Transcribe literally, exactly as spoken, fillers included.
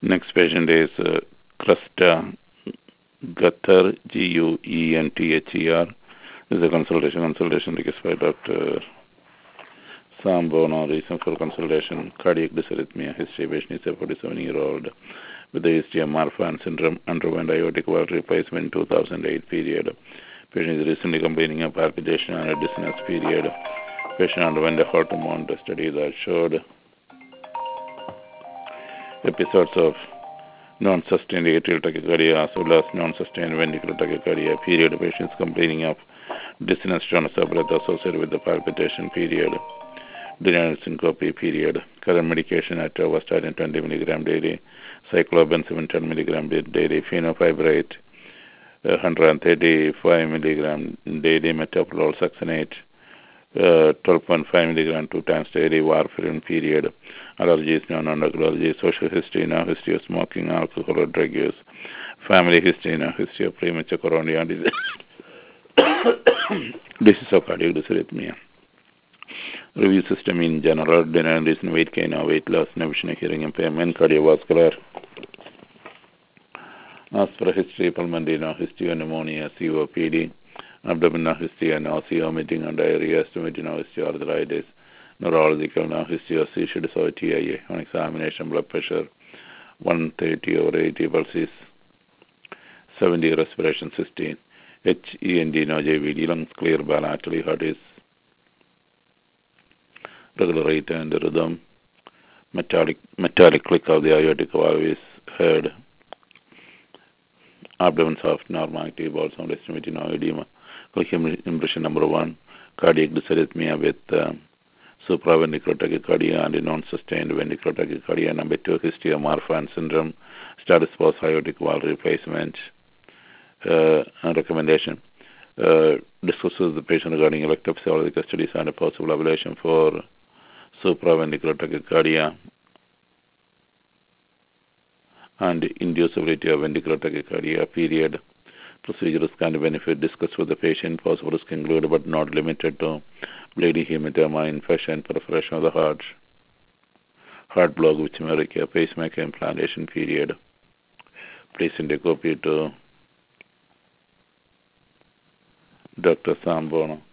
Next patient is uh, Krista Guenther, G U E N T H E R. This is a consultation. Consultation request by Doctor Sambono. Reason for consultation: cardiac dysarrhythmia. History: patient is a forty-seven-year-old with the history of Marfan syndrome. Underwent aortic valve replacement in two thousand eight period. Patient is recently complaining of palpitation and a dizziness period. Patient underwent a heart monitor study that showed episodes of non-sustained atrial tachycardia as well as non-sustained ventricular tachycardia period. Patient is complaining of dizziness, shortness of breath associated with the palpitation period. Denial syncope period. Current medication at atorvastatin twenty milligram daily, cyclobenzamin ten milligram daily, fenofibrate uh, one hundred thirty-five milligram daily, metoprolol succinate uh, twelve point five milligram two times daily, warfarin period. Allergies, non-allergy, social history, no history of smoking, alcohol or drug use, family history, no history of premature coronary disease, disease of cardiac dysarrhythmia. Review system in general: denial reason, weight gain or weight loss, no vision, hearing impairment, cardiovascular. As for history, pulmonary, no history of pneumonia, C O P D, abdominal history, nausea, vomiting and diarrhea, stomach, no history of arthritis, neurological, no history of seizure disorder, T I A, on examination, blood pressure one thirty over eighty, pulses seventy, respiration sixteen, H E N D, no J V D, lungs clear, bilaterally, heart is regular rate and rhythm, metallic metallic click of the aortic valve is heard, abdomen soft, normality, bowel sound estimated, no edema. Click impression number one: cardiac dysarrhythmia with uh, supraventricular tachycardia and non-sustained ventricular tachycardia. Number two, history of Marfan syndrome, status post aortic valve replacement. Uh, and recommendation: uh, discusses with the patient regarding electrophysiological studies and a possible ablation for supraventricular tachycardia and inducibility of ventricular tachycardia period. Procedure risk and benefit: discuss with the patient. Possible risk include but not limited to bleeding, hematoma, infection, perforation of the heart, heart block which may require pacemaker implantation period. Please send a copy to Doctor Sambono.